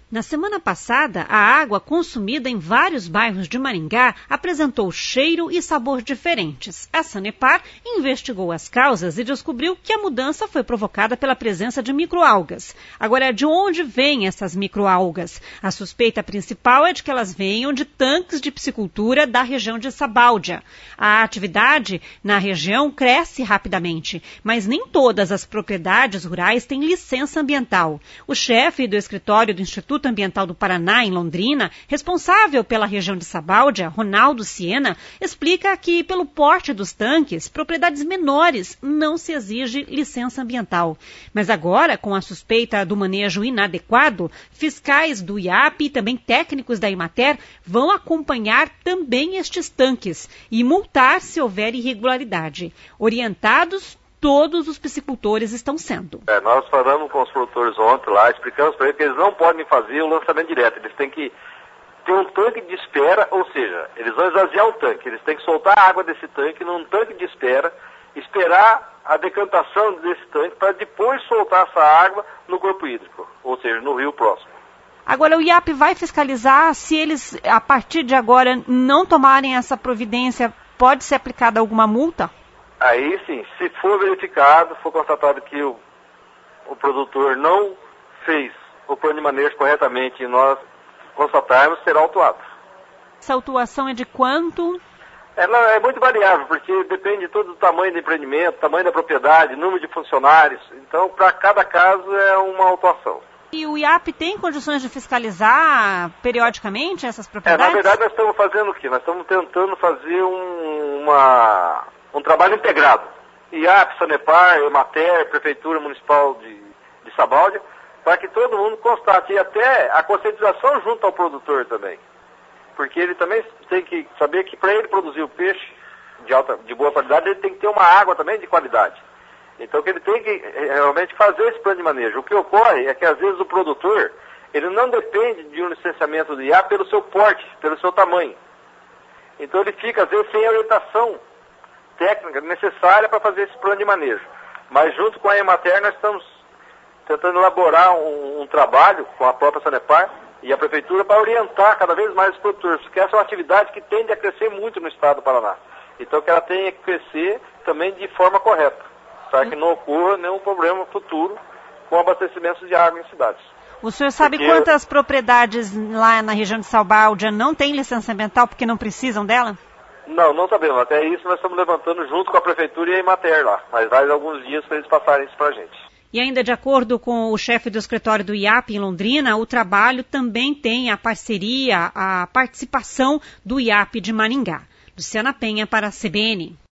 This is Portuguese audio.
Na semana passada, a água consumida em vários bairros de Maringá apresentou cheiro e sabor diferentes. A Sanepar investigou as causas e descobriu que a mudança foi provocada pela presença de microalgas. Agora, de onde vêm essas microalgas? A suspeita principal é de que elas venham de tanques de piscicultura da região de Sabáudia. A atividade na região cresce rapidamente, mas nem todas as propriedades rurais têm licença ambiental. O chefe do escritório do Instituto Ambiental do Paraná, em Londrina, responsável pela região de Sabáudia, Ronaldo Siena, explica que, pelo porte dos tanques, propriedades menores não se exige licença ambiental. Mas agora, com a suspeita do manejo inadequado, fiscais do IAP e também técnicos da Emater vão acompanhar também estes tanques e multar se houver irregularidade. Orientados, todos os piscicultores estão sendo. Nós falamos com os produtores ontem lá, explicamos para eles que eles não podem fazer o lançamento direto. Eles têm que ter um tanque de espera, ou seja, eles vão esvaziar o tanque. Eles têm que soltar a água desse tanque num tanque de espera, esperar a decantação desse tanque para depois soltar essa água no corpo hídrico, ou seja, no rio próximo. Agora, o IAP vai fiscalizar se eles, a partir de agora, não tomarem essa providência, pode ser aplicada alguma multa? Aí sim, se for verificado, for constatado que o produtor não fez o plano de manejo corretamente e nós constatarmos, será autuado. Essa autuação é de quanto? Ela é muito variável, porque depende todo do tamanho do empreendimento, tamanho da propriedade, número de funcionários. Então, para cada caso é uma autuação. E o IAP tem condições de fiscalizar periodicamente essas propriedades? Na verdade, nós estamos fazendo o quê? Nós estamos tentando fazer um trabalho integrado. IAP, Sanepar, Emater, Prefeitura Municipal de Sabáudia, para que todo mundo constate, e até a conscientização junto ao produtor também. Porque ele também tem que saber que para ele produzir o peixe de boa qualidade, ele tem que ter uma água também de qualidade. Então que ele tem que realmente fazer esse plano de manejo. O que ocorre é que às vezes o produtor, ele não depende de um licenciamento do IAP pelo seu porte, pelo seu tamanho. Então ele fica às vezes sem a orientação técnica necessária para fazer esse plano de manejo. Mas junto com a Emater nós estamos tentando elaborar um trabalho com a própria Sanepar e a Prefeitura para orientar cada vez mais os produtores, porque essa é uma atividade que tende a crescer muito no estado do Paraná. Então que ela tenha que crescer também de forma correta, para que não ocorra nenhum problema futuro com abastecimento de água em cidades. O senhor sabe quantas propriedades lá na região de Sabáudia não têm licença ambiental porque não precisam dela? Não sabemos. Até isso nós estamos levantando junto com a Prefeitura e a Emater lá. Mas vai alguns dias para eles passarem isso para a gente. E ainda de acordo com o chefe do escritório do IAP em Londrina, o trabalho também tem a parceria, a participação do IAP de Maringá. Luciana Penha para a CBN.